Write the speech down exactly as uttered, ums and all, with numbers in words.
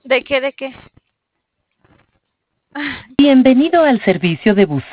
¿De qué, de qué? Bienvenido al servicio de bus.